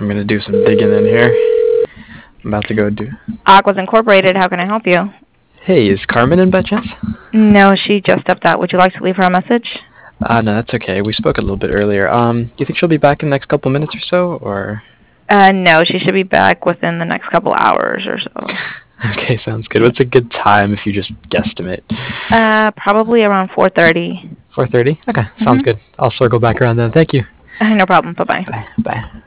I'm gonna do some digging in here. I'm about to go do. Aquas Incorporated, how can I help you? Hey, is Carmen in by chance? No, she just stepped out. Would you like to leave her a message? No, that's okay. We spoke a little bit earlier. Do you think she'll be back in the next couple minutes or so, or? No, she should be back within the next couple hours or so. Okay, sounds good. What's a good time if you just guesstimate? Probably around 4:30. 4:30? Okay, sounds good. I'll circle back around then. Thank you. No problem. Bye-bye. Bye. Bye.